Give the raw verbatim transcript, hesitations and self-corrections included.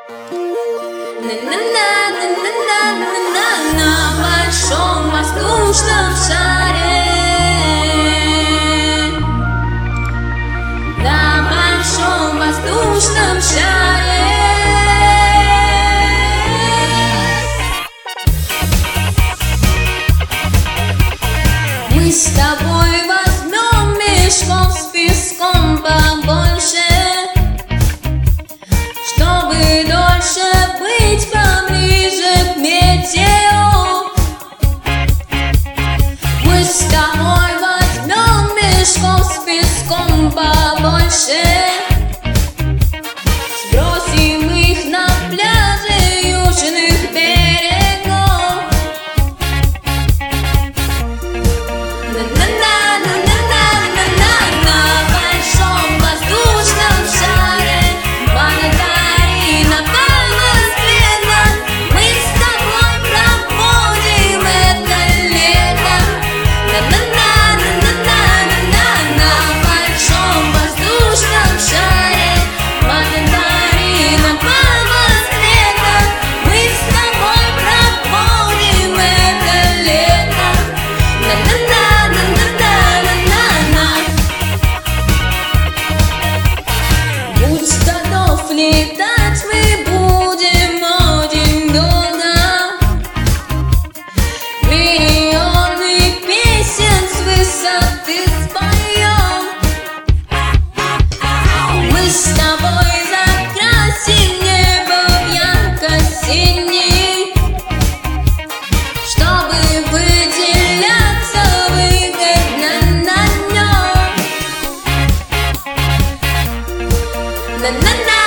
На большом воздушном шаре, на большом воздушном шаре мы с тобой возьмем мешков с песком побольше, чтобы дольше быть поближе к метеору. Мы с тобой возьмем мешков с песком побольше, сбросим их на пляже южных берегов. На большом воздушном шаре Мадагари напала стрела. Мы с тобой проводим это лето. На большом воздушном шаре Мадагари напала стрела. Мы с тобой проводим это лето. Будь готов летать, мы будем очень долго. Миллионы песен с высоты споем. Мы с тобой закрасим небо в ярко-синий, чтобы выделяться выгодно на нем. На-на-на.